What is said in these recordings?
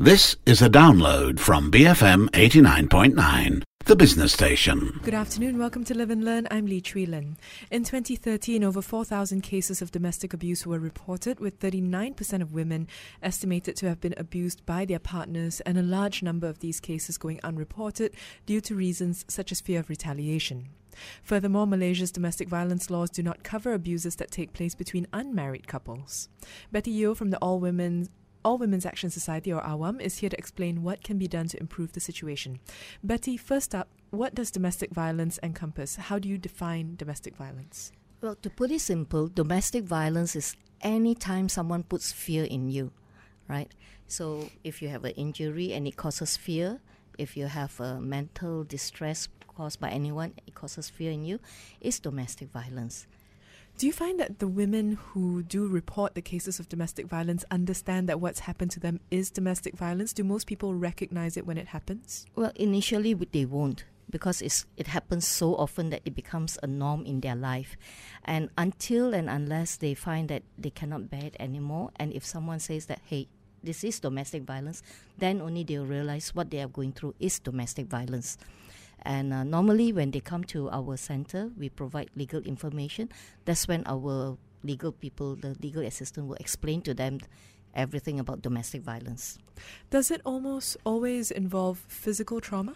This is a download from BFM 89.9, the business station. Good afternoon. Welcome to Live and Learn. I'm Lee Chui Lin. In 2013, over 4,000 cases of domestic abuse were reported, with 39% of women estimated to have been abused by their partners, and a large number of these cases going unreported due to reasons such as fear of retaliation. Furthermore, Malaysia's domestic violence laws do not cover abuses that take place between unmarried couples. Betty Yeo from the All Women's Action Society, or AWAM, is here to explain what can be done to improve the situation. Betty, first up, what does domestic violence encompass? How do you define domestic violence? Well, to put it simple, domestic violence is any time someone puts fear in you, right? So if you have an injury and it causes fear, if you have a mental distress caused by anyone, it causes fear in you, it's domestic violence. Do you find that the women who do report the cases of domestic violence understand that what's happened to them is domestic violence? Do most people recognize it when it happens? Well, initially they won't, because it happens so often that it becomes a norm in their life. And until and unless they find that they cannot bear it anymore, and if someone says that, hey, this is domestic violence, then only they'll realize what they are going through is domestic violence. And normally when they come to our center, we provide legal information. That's when our legal people, the legal assistant, will explain to them everything about domestic violence. Does it almost always involve physical trauma?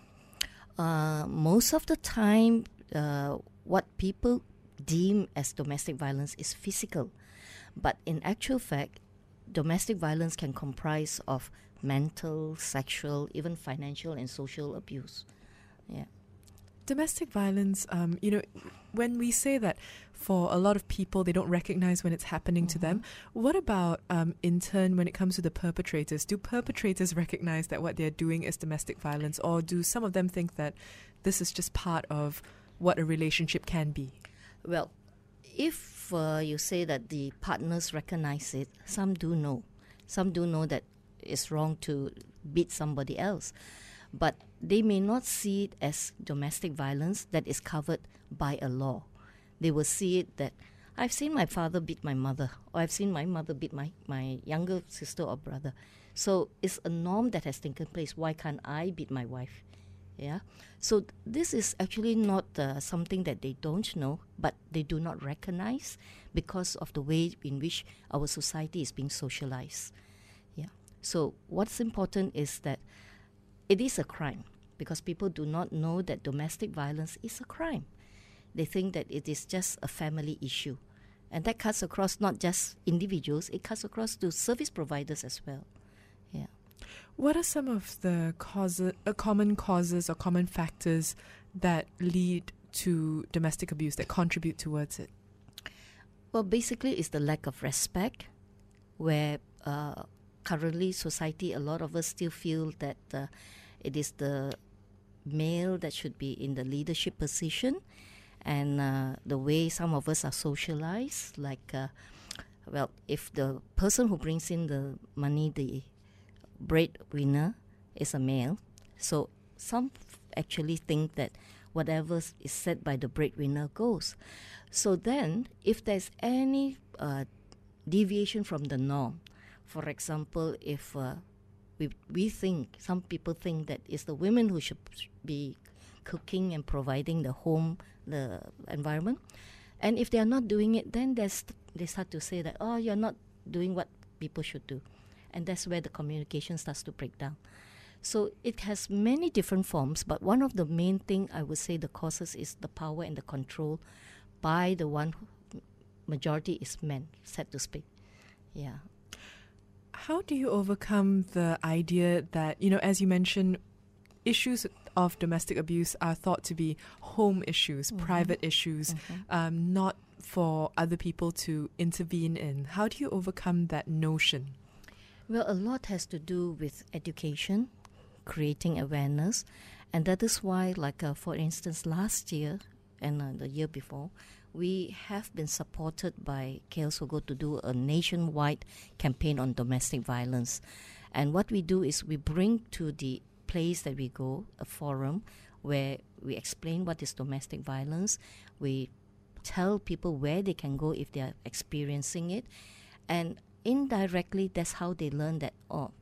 Most of the time, what people deem as domestic violence is physical. But in actual fact, domestic violence can comprise of mental, sexual, even financial and social abuse. Yeah. Domestic violence, when we say that for a lot of people, they don't recognize when it's happening to them, what about, in turn, when it comes to the perpetrators? Do perpetrators recognize that what they're doing is domestic violence, or do some of them think that this is just part of what a relationship can be? Well, if you say that the partners recognize it, some do know. Some do know that it's wrong to beat somebody else. But they may not see it as domestic violence that is covered by a law. They will see it that I've seen my father beat my mother, or I've seen my mother beat my younger sister or brother. So it's a norm that has taken place. Why can't I beat my wife? Yeah. So this is actually not something that they don't know, but they do not recognize because of the way in which our society is being socialized. Yeah. So what's important is that it is a crime, because people do not know that domestic violence is a crime. They think that it is just a family issue. And that cuts across not just individuals, it cuts across to service providers as well. Yeah. What are some of the common causes or common factors that lead to domestic abuse, that contribute towards it? Well, basically it's the lack of respect, where currently society, a lot of us still feel that it is the male that should be in the leadership position, and the way some of us are socialized, like, if the person who brings in the money, the breadwinner, is a male, so some actually think that whatever is said by the breadwinner goes. So then, if there's any deviation from the norm, for example, if we think, some people think that it's the women who should be cooking and providing the home, the environment. And if they are not doing it, then they start to say that, oh, you're not doing what people should do. And that's where the communication starts to break down. So it has many different forms, but one of the main thing I would say the causes is the power and the control by the one who, majority is men, said to speak. Yeah. How do you overcome the idea that, as you mentioned, issues of domestic abuse are thought to be home issues, private issues, not for other people to intervene in? How do you overcome that notion? Well, a lot has to do with education, creating awareness, and that is why, like for instance, last year and the year before, we have been supported by KL Sogo to do a nationwide campaign on domestic violence. And what we do is we bring to the place that we go a forum where we explain what is domestic violence. We tell people where they can go if they are experiencing it. And indirectly, that's how they learn that,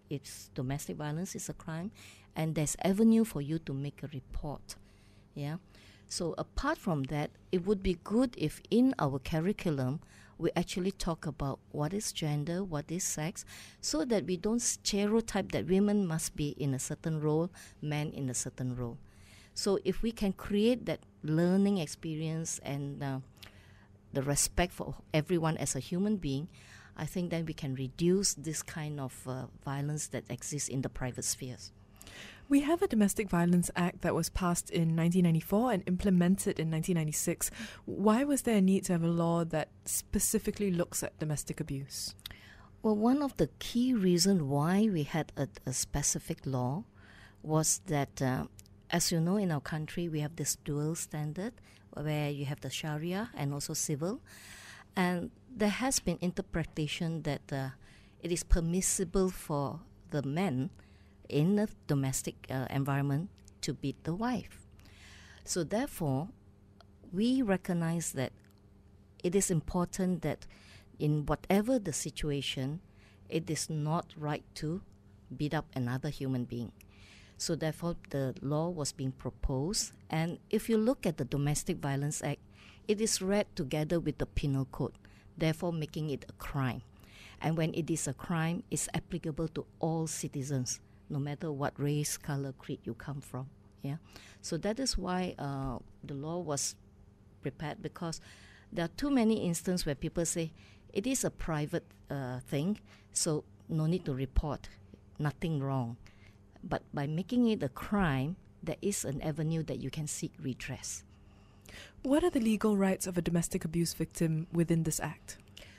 it's domestic violence is a crime, and there's avenue for you to make a report. Yeah. So apart from that, it would be good if in our curriculum we actually talk about what is gender, what is sex, so that we don't stereotype that women must be in a certain role, men in a certain role. So if we can create that learning experience and the respect for everyone as a human being, I think then we can reduce this kind of violence that exists in the private spheres. We have a Domestic Violence Act that was passed in 1994 and implemented in 1996. Why was there a need to have a law that specifically looks at domestic abuse? Well, one of the key reasons why we had a specific law was that, as you know, in our country, we have this dual standard where you have the Sharia and also civil. And there has been interpretation that it is permissible for the men in a domestic environment to beat the wife. So therefore, we recognize that it is important that in whatever the situation, it is not right to beat up another human being. So therefore, the law was being proposed. And if you look at the Domestic Violence Act, it is read together with the Penal Code, therefore making it a crime. And when it is a crime, it's applicable to all citizens, no matter what race, color, creed you come from. Yeah, so that is why the law was prepared, because there are too many instances where people say it is a private thing, so no need to report, nothing wrong. But by making it a crime, there is an avenue that you can seek redress. What are the legal rights of a domestic abuse victim within this act?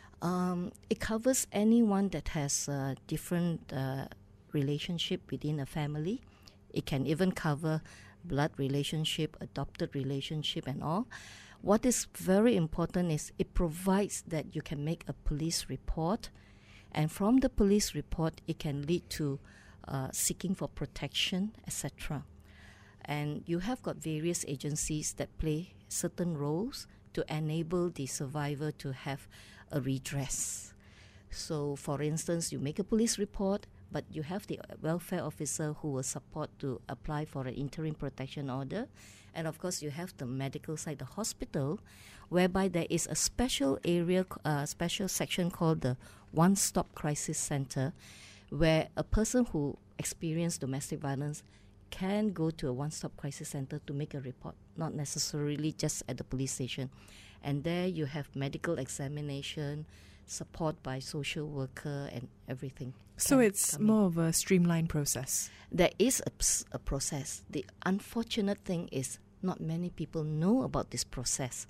It covers anyone that has a different relationship within a family. It can even cover blood relationship, adopted relationship and all. What is very important is it provides that you can make a police report, and from the police report it can lead to seeking for protection, etc. And you have got various agencies that play certain roles to enable the survivor to have a redress. So for instance, you make a police report, but you have the welfare officer who will support to apply for an interim protection order. And of course, you have the medical side, the hospital, whereby there is a special area, special section called the One-Stop Crisis Center, where a person who experienced domestic violence can go to a one-stop crisis center to make a report, not necessarily just at the police station. And there you have medical examination, support by social worker and everything. So it's more of a streamlined process. There is a process. The unfortunate thing is not many people know about this process.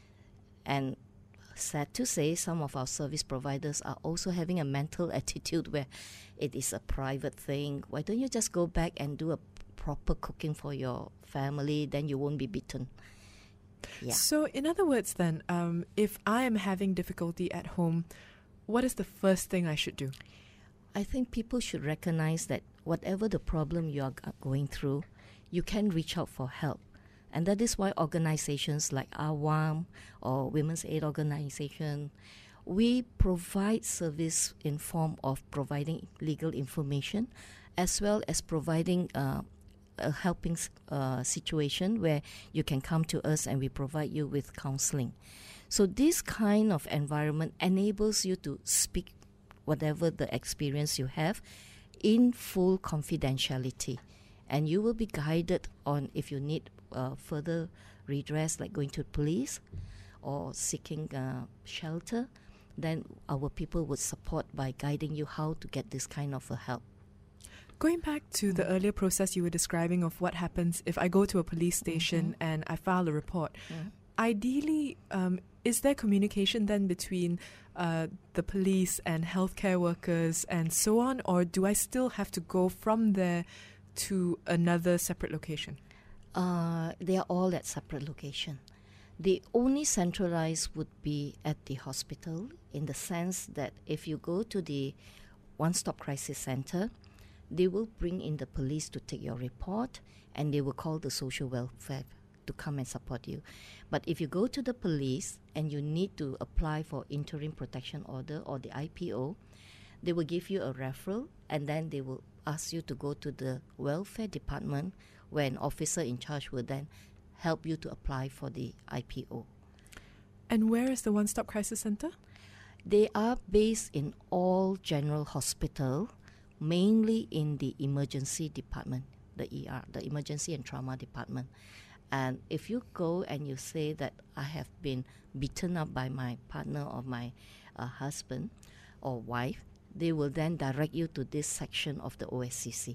And sad to say, some of our service providers are also having a mental attitude where it is a private thing. Why don't you just go back and do a proper cooking for your family, then you won't be beaten. Yeah. So in other words then, if I am having difficulty at home, what is the first thing I should do? I think people should recognize that whatever the problem you are going through, you can reach out for help. And that is why organizations like AWAM or Women's Aid Organization, we provide service in form of providing legal information as well as providing a helping situation where you can come to us and we provide you with counseling. So this kind of environment enables you to speak whatever the experience you have in full confidentiality. And you will be guided on if you need further redress, like going to police or seeking shelter, then our people would support by guiding you how to get this kind of help. Going back to the earlier process you were describing of what happens if I go to a police station and I file a report, ideally, is there communication then between the police and healthcare workers and so on, or do I still have to go from there to another separate location? They are all at separate location. The only centralized would be at the hospital, in the sense that if you go to the One-Stop Crisis Center, they will bring in the police to take your report, and they will call the social welfare to come and support you. But if you go to the police and you need to apply for interim protection order or the IPO, they will give you a referral, and then they will ask you to go to the welfare department, where an officer in charge will then help you to apply for the IPO. And where is the One Stop Crisis Centre? They are based in all general hospital, mainly in the emergency department, the ER, the emergency and trauma department. And if you go and you say that I have been beaten up by my partner or my husband or wife, they will then direct you to this section of the OSCC.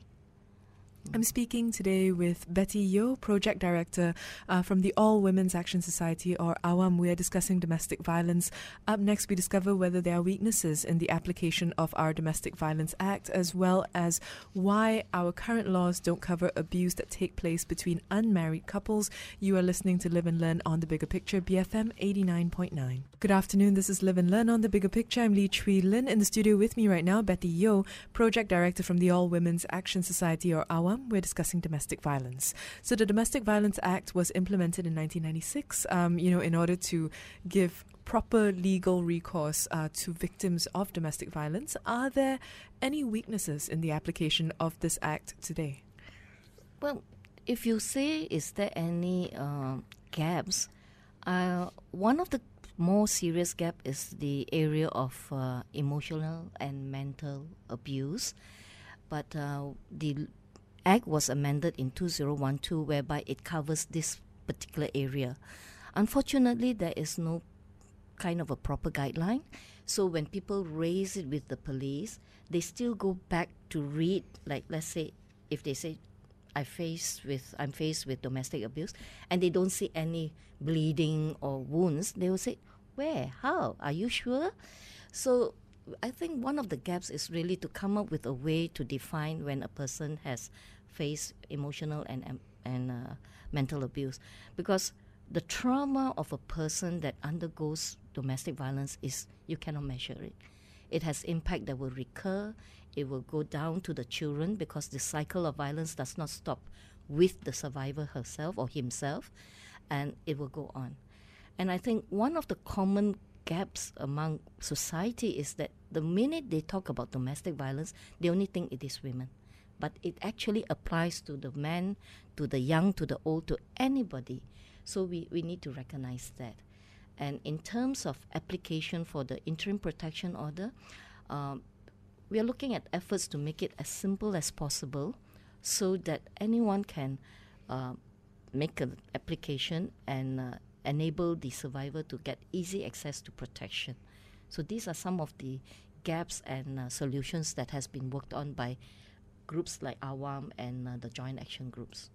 I'm speaking today with Betty Yeo, Project Director from the All Women's Action Society, or AWAM. We are discussing domestic violence. Up next, we discover whether there are weaknesses in the application of our Domestic Violence Act, as well as why our current laws don't cover abuse that take place between unmarried couples. You are listening to Live and Learn on The Bigger Picture, BFM 89.9. Good afternoon, this is Live and Learn on The Bigger Picture. I'm Lee Chui Lin. In the studio with me right now, Betty Yeo, Project Director from the All Women's Action Society, or AWAM. We're discussing domestic violence. So the Domestic Violence Act was implemented in 1996, in order to give proper legal recourse to victims of domestic violence. Are there any weaknesses in the application of this act today? Well, if you say, is there any gaps, one of the more serious gap is the area of emotional and mental abuse. But the Act was amended in 2012, whereby it covers this particular area. Unfortunately, there is no kind of a proper guideline. So when people raise it with the police, they still go back to read, like let's say, if they say, I'm faced with domestic abuse, and they don't see any bleeding or wounds, they will say, where? How? Are you sure? So I think one of the gaps is really to come up with a way to define when a person has faced emotional and mental abuse, because the trauma of a person that undergoes domestic violence is, you cannot measure it. It has impact that will recur. It will go down to the children, because the cycle of violence does not stop with the survivor herself or himself, and it will go on. And I think one of the common gaps among society is that the minute they talk about domestic violence, they only think it is women. But it actually applies to the men, to the young, to the old, to anybody. So we need to recognize that. And in terms of application for the interim protection order, we are looking at efforts to make it as simple as possible, so that anyone can make an application and enable the survivor to get easy access to protection. So these are some of the gaps and solutions that has been worked on by groups like AWAM and the joint action groups.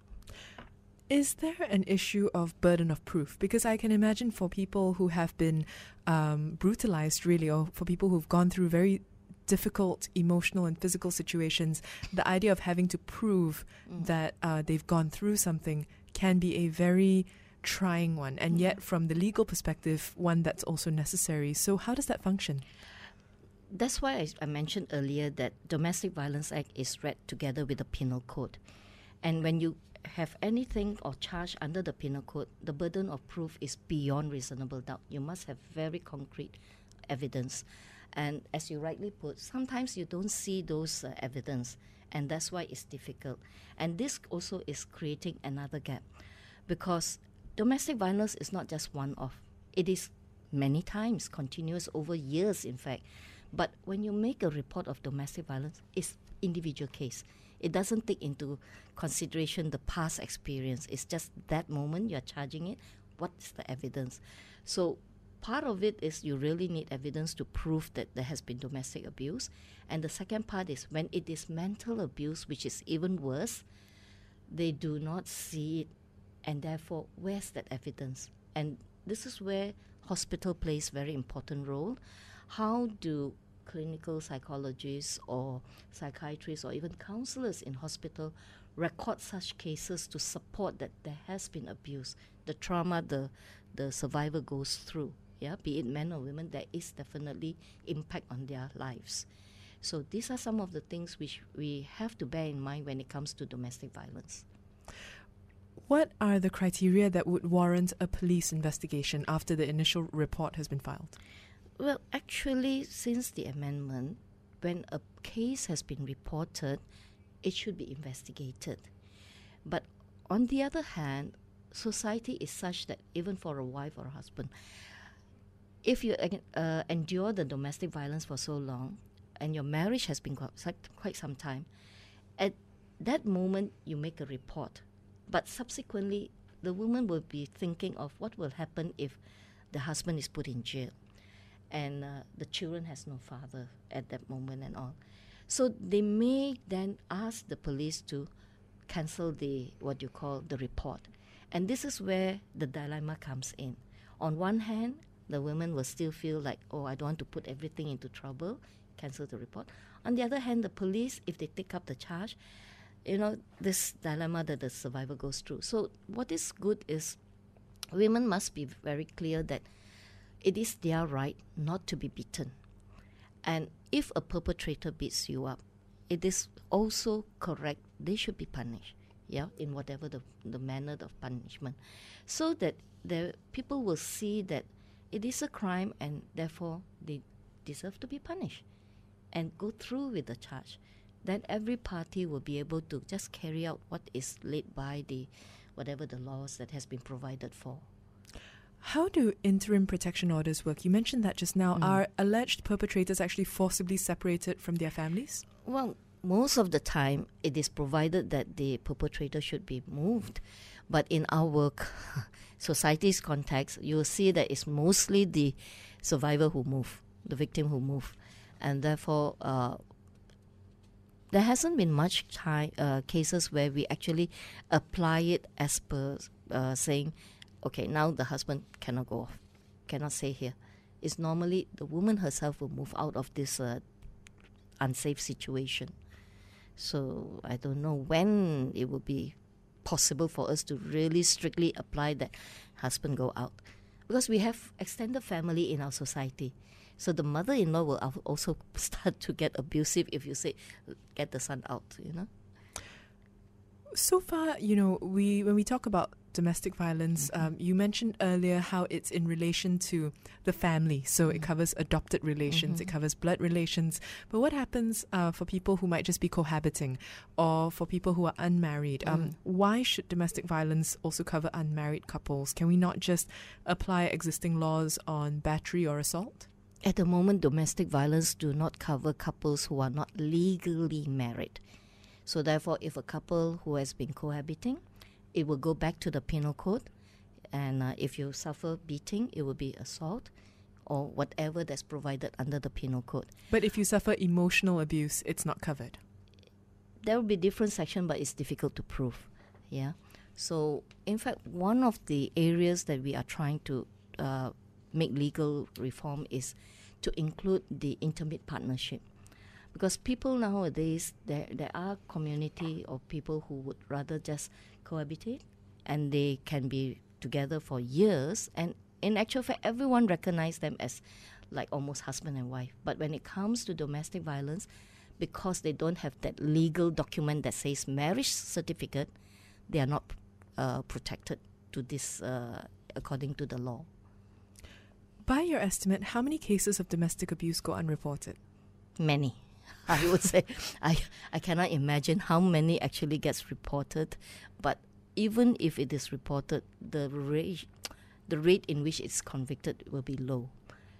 Is there an issue of burden of proof? Because I can imagine for people who have been brutalized, really, or for people who've gone through very difficult emotional and physical situations, the idea of having to prove that they've gone through something can be a very trying one, and yet from the legal perspective, one that's also necessary. So how does that function? That's why I mentioned earlier that Domestic Violence Act is read together with the Penal Code. And when you have anything or charge under the Penal Code, the burden of proof is beyond reasonable doubt. You must have very concrete evidence. And as you rightly put, sometimes you don't see those evidence, and that's why it's difficult. And this also is creating another gap, because domestic violence is not just one-off. It is many times, continuous over years, in fact. But when you make a report of domestic violence, it's individual case. It doesn't take into consideration the past experience. It's just that moment you're charging it. What is the evidence? So part of it is you really need evidence to prove that there has been domestic abuse. And the second part is when it is mental abuse, which is even worse, they do not see it. And therefore, where's that evidence? And this is where hospital plays a very important role. How do clinical psychologists or psychiatrists or even counselors in hospital record such cases to support that there has been abuse, the trauma the survivor goes through, be it men or women, there is definitely impact on their lives. So these are some of the things which we have to bear in mind when it comes to domestic violence. What are the criteria that would warrant a police investigation after the initial report has been filed? Well, actually, since the amendment, when a case has been reported, it should be investigated. But on the other hand, society is such that even for a wife or a husband, if you endure the domestic violence for so long and your marriage has been quite some time, at that moment you make a report. But subsequently, the woman will be thinking of what will happen if the husband is put in jail and the children has no father at that moment and all. So they may then ask the police to cancel the what you call the report. And this is where the dilemma comes in. On one hand, the women will still feel like, oh, I don't want to put everything into trouble, cancel the report. On the other hand, the police, if they take up the charge, this dilemma that the survivor goes through. So what is good is women must be very clear that it is their right not to be beaten. And if a perpetrator beats you up, it is also correct, they should be punished, in whatever the manner of punishment, so that the people will see that it is a crime and therefore they deserve to be punished and go through with the charge. Then every party will be able to just carry out what is laid by whatever the laws that has been provided for. How do interim protection orders work? You mentioned that just now. Are alleged perpetrators actually forcibly separated from their families? Well, most of the time it is provided that the perpetrator should be moved. But in our work, society's context, you will see that it's mostly the survivor who move, the victim who move. And therefore, there hasn't been much cases where we actually apply it as per saying, okay, now the husband cannot go off, cannot stay here. It's normally the woman herself will move out of this unsafe situation. So I don't know when it will be possible for us to really strictly apply that husband go out. Because we have extended family in our society. So the mother-in-law will also start to get abusive if you say, get the son out, So far, when we talk about domestic violence, you mentioned earlier how it's in relation to the family. So it covers adopted relations, it covers blood relations. But what happens for people who might just be cohabiting or for people who are unmarried? Why should domestic violence also cover unmarried couples? Can we not just apply existing laws on battery or assault? At the moment, domestic violence do not cover couples who are not legally married. So therefore, if a couple who has been cohabiting, it will go back to the penal code. And if you suffer beating, it will be assault or whatever that's provided under the penal code. But if you suffer emotional abuse, it's not covered? There will be different sections, but it's difficult to prove. So, in fact, one of the areas that we are trying to make legal reform is to include the intimate partnership. Because people nowadays, there are community of people who would rather just cohabitate and they can be together for years. And in actual fact, everyone recognizes them as like almost husband and wife. But when it comes to domestic violence, because they don't have that legal document that says marriage certificate, they are not protected to this according to the law. By your estimate, how many cases of domestic abuse go unreported? Many. I would say I cannot imagine how many actually gets reported, but even if it is reported, the rate in which it's convicted will be low.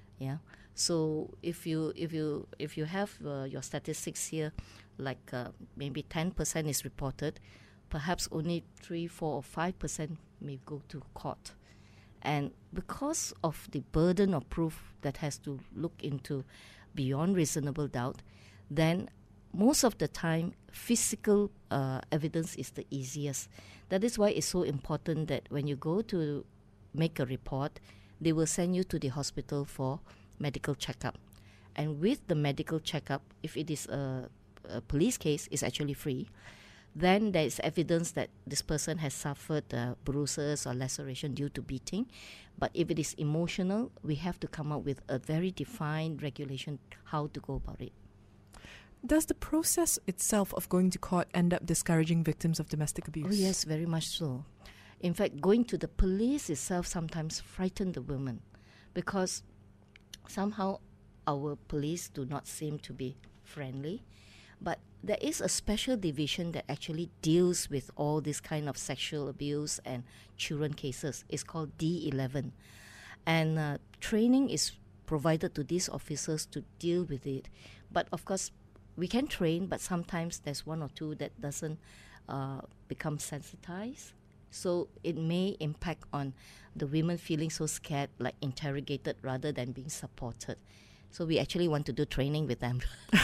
So if you have your statistics here, like maybe 10% is reported, perhaps only 3, 4, or 5% may go to court. And because of the burden of proof that has to look into beyond reasonable doubt, then most of the time physical evidence is the easiest. That is why it's so important that when you go to make a report, they will send you to the hospital for medical checkup. And with the medical checkup, if it is a police case, it's actually free. Then there is evidence that this person has suffered bruises or laceration due to beating. But if it is emotional, we have to come up with a very defined regulation how to go about it. Does the process itself of going to court end up discouraging victims of domestic abuse? Oh, yes, very much so. In fact, going to the police itself sometimes frightens the women because somehow our police do not seem to be friendly. But there is a special division that actually deals with all this kind of sexual abuse and children cases. It's called D11. And training is provided to these officers to deal with it. But of course, we can train, but sometimes there's one or two that doesn't become sensitized. So it may impact on the women feeling so scared, like interrogated rather than being supported. So we actually want to do training with them.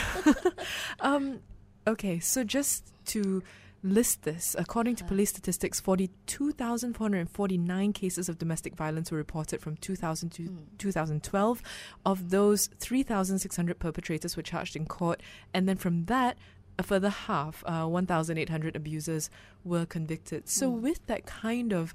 Okay, so just to list this, according to police statistics, 42,449 cases of domestic violence were reported from 2000 to 2012. Of those, 3,600 perpetrators were charged in court, and then from that, a further half, 1,800 abusers were convicted. So with that kind of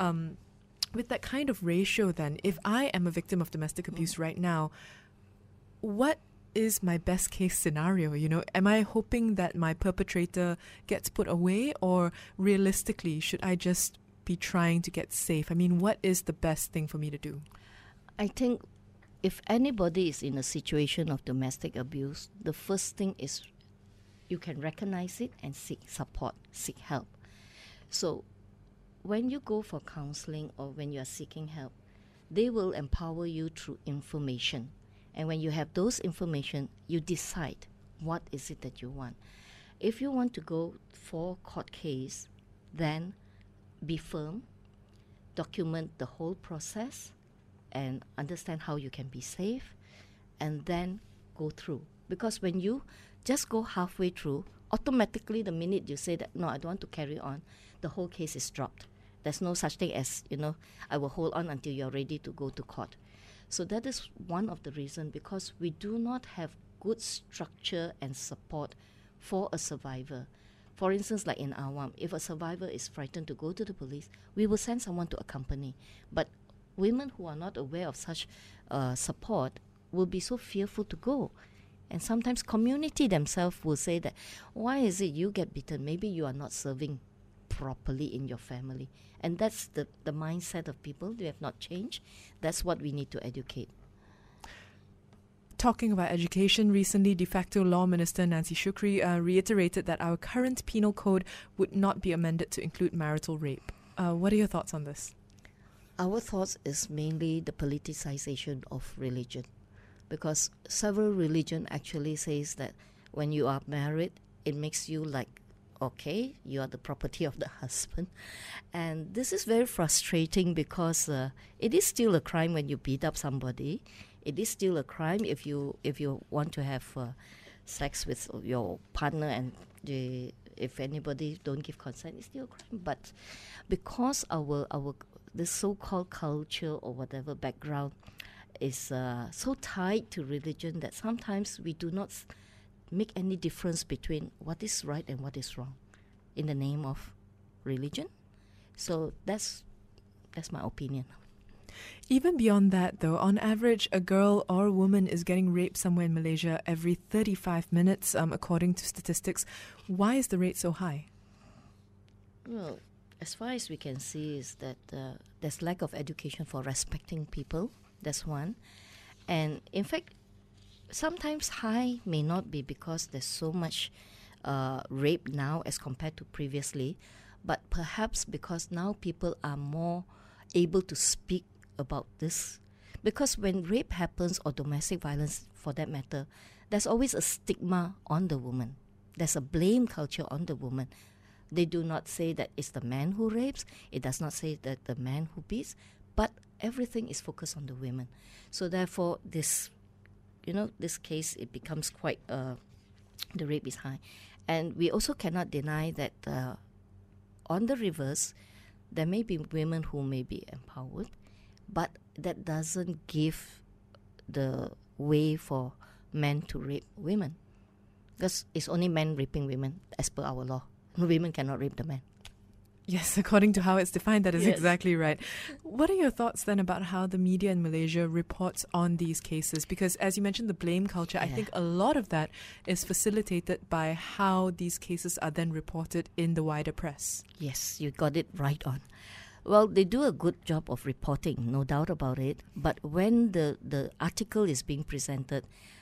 ratio, then, if I am a victim of domestic abuse right now, what is my best case scenario? You know, am I hoping that my perpetrator gets put away, or realistically, should I just be trying to get safe? I mean, what is the best thing for me to do? I think if anybody is in a situation of domestic abuse, the first thing is you can recognize it and seek support, seek help. So when you go for counseling or when you are seeking help, they will empower you through information. And when you have those information, you decide what is it that you want. If you want to go for court case, then be firm, document the whole process, and understand how you can be safe, and then go through. Because when you just go halfway through, automatically the minute you say that, no, I don't want to carry on, the whole case is dropped. There's no such thing as, I will hold on until you're ready to go to court. So that is one of the reasons, because we do not have good structure and support for a survivor. For instance, like in Awam, if a survivor is frightened to go to the police, we will send someone to accompany. But women who are not aware of such support will be so fearful to go. And sometimes community themselves will say that, why is it you get beaten? Maybe you are not serving properly in your family. And that's the mindset of people. They have not changed. That's what we need to educate. Talking about education, recently de facto law minister Nancy Shukri reiterated that our current penal code would not be amended to include marital rape. What are your thoughts on this? Our thoughts is mainly the politicization of religion, because several religion actually says that when you are married, it makes you like, okay, you are the property of the husband. And this is very frustrating, because it is still a crime when you beat up somebody. It is still a crime if you want to have sex with your partner, and if anybody don't give consent, it's still a crime. But because our this so-called culture or whatever background is so tied to religion, that sometimes we do not make any difference between what is right and what is wrong in the name of religion. So that's my opinion. Even beyond that, though, on average, a girl or a woman is getting raped somewhere in Malaysia every 35 minutes, according to statistics. Why is the rate so high? Well, as far as we can see is that there's lack of education for respecting people. That's one. And in fact, sometimes high may not be because there's so much rape now as compared to previously, but perhaps because now people are more able to speak about this. Because when rape happens, or domestic violence for that matter, there's always a stigma on the woman. There's a blame culture on the woman. They do not say that it's the man who rapes. It does not say that the man who beats, but everything is focused on the women. So therefore, this case, it becomes quite, the rape is high. And we also cannot deny that on the reverse, there may be women who may be empowered, but that doesn't give the way for men to rape women. Because it's only men raping women as per our law. Women cannot rape the men. Yes, according to how it's defined, that is Yes. exactly right. What are your thoughts then about how the media in Malaysia reports on these cases? Because as you mentioned, the blame culture, I Yeah. think a lot of that is facilitated by how these cases are then reported in the wider press. Yes, you got it right on. Well, they do a good job of reporting, no doubt about it. But when the article is being presented,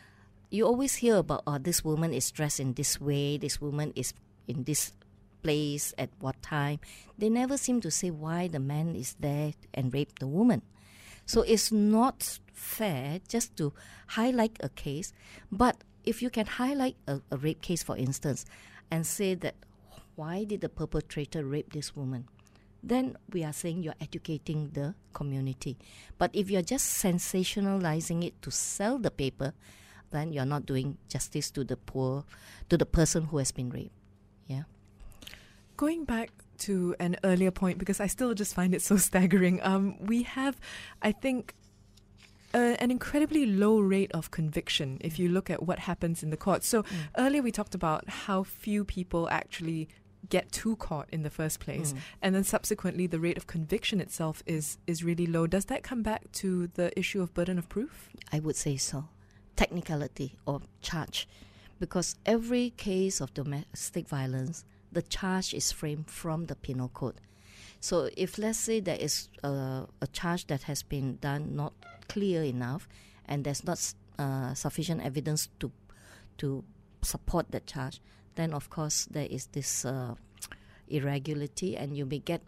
you always hear about, this woman is dressed in this way, this woman is in this place at what time. They never seem to say why the man is there and raped the woman. So it's not fair just to highlight a case. But if you can highlight a rape case, for instance, and say that why did the perpetrator rape this woman, then we are saying you're educating the community. But if you're just sensationalizing it to sell the paper, then you're not doing justice to the poor, to the person who has been raped. Yeah. Going back to an earlier point, because I still just find it so staggering, we have, I think, an incredibly low rate of conviction if you look at what happens in the court. So earlier we talked about how few people actually get to court in the first place, and then subsequently the rate of conviction itself is really low. Does that come back to the issue of burden of proof? I would say so. Technicality or charge. Because every case of domestic violence, the charge is framed from the penal code. So if, let's say, there is a charge that has been done not clear enough, and there's not sufficient evidence to support that charge, then of course there is this irregularity, and you may get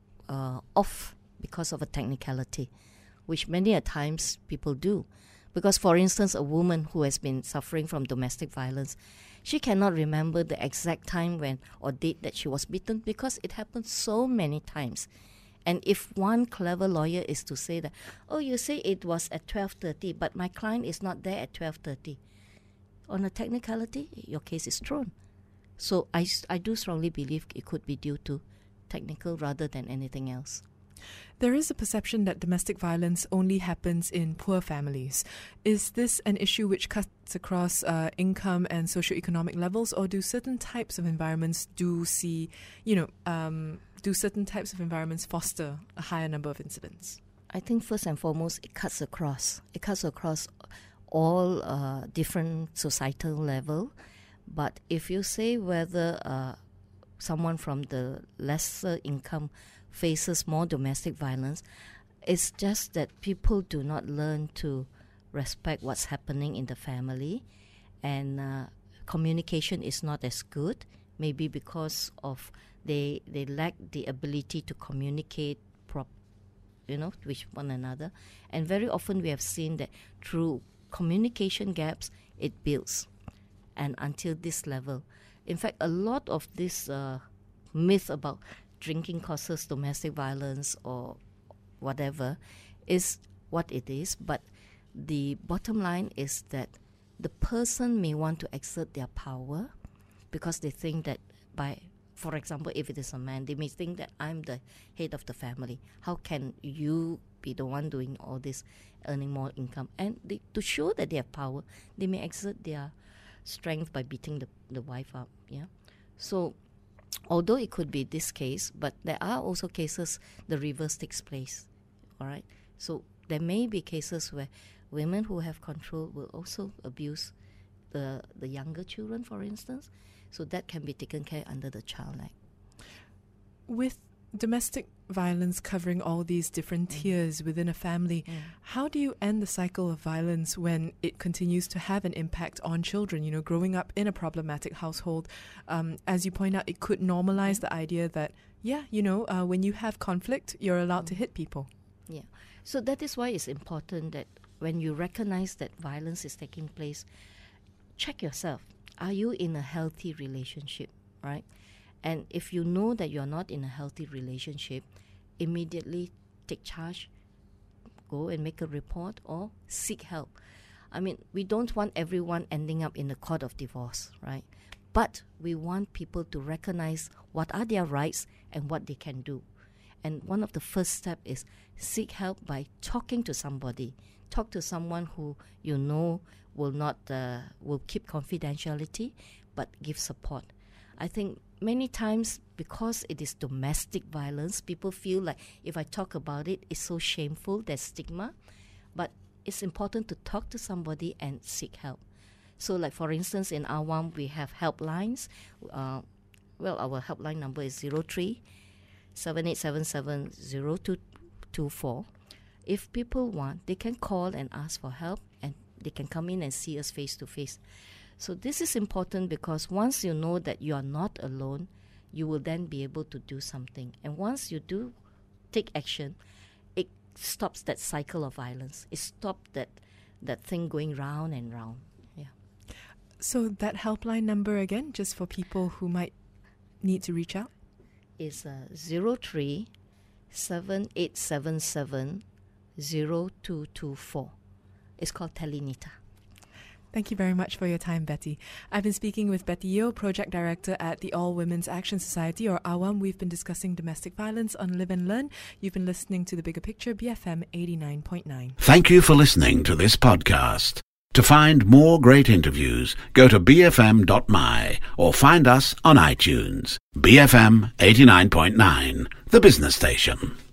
off because of a technicality, which many a times people do. Because, for instance, a woman who has been suffering from domestic violence, she cannot remember the exact time when or date that she was beaten, because it happened so many times. And if one clever lawyer is to say that, oh, you say it was at 12:30, but my client is not there at 12:30, on a technicality, your case is thrown. So I do strongly believe it could be due to technical rather than anything else. There is a perception that domestic violence only happens in poor families. Is this an issue which cuts across income and socioeconomic levels, or do certain types of environments do certain types of environments foster a higher number of incidents? I think first and foremost, it cuts across. It cuts across all different societal level. But if you say whether someone from the lesser income faces more domestic violence, it's just that people do not learn to respect what's happening in the family, and communication is not as good, maybe because of they lack the ability to communicate with one another. And very often we have seen that through communication gaps, it builds, and until this level. In fact, a lot of this myth about drinking causes domestic violence or whatever is what it is, but the bottom line is that the person may want to exert their power because they think that for example, if it is a man, they may think that I'm the head of the family. How can you be the one doing all this, earning more income? And to show that they have power, they may exert their strength by beating the wife up. Yeah. So although it could be this case, but there are also cases the reverse takes place. All right. So there may be cases where women who have control will also abuse the younger children, for instance. So that can be taken care under the Child Act. With domestic violence covering all these different tiers within a family, how do you end the cycle of violence when it continues to have an impact on children? Growing up in a problematic household, as you point out, it could normalize the idea that, when you have conflict, you're allowed to hit people. Yeah. So that is why it's important that when you recognize that violence is taking place, check yourself. Are you in a healthy relationship, right? And if you know that you're not in a healthy relationship, immediately take charge, go and make a report or seek help. I mean, we don't want everyone ending up in the court of divorce, right? But we want people to recognize what are their rights and what they can do. And one of the first steps is seek help by talking to somebody. Talk to someone who you know will keep confidentiality but give support. I think many times because it is domestic violence, people feel like if I talk about it, it's so shameful, there's stigma. But it's important to talk to somebody and seek help. So like for instance, in Awam, we have helplines. Our helpline number is 03-7877-0224. If people want, they can call and ask for help, and They can come in and see us face to face. So this is important because once you know that you are not alone, you will then be able to do something. And once you do take action, it stops that cycle of violence. It stops that thing going round and round. Yeah. So that helpline number again, just for people who might need to reach out? Is 03 7877 0224. It's called Telenita. Thank you very much for your time, Betty. I've been speaking with Betty Yeo, Project Director at the All Women's Action Society, or AWAM. We've been discussing domestic violence on Live and Learn. You've been listening to The Bigger Picture, BFM 89.9. Thank you for listening to this podcast. To find more great interviews, go to bfm.my or find us on iTunes. BFM 89.9, the business station.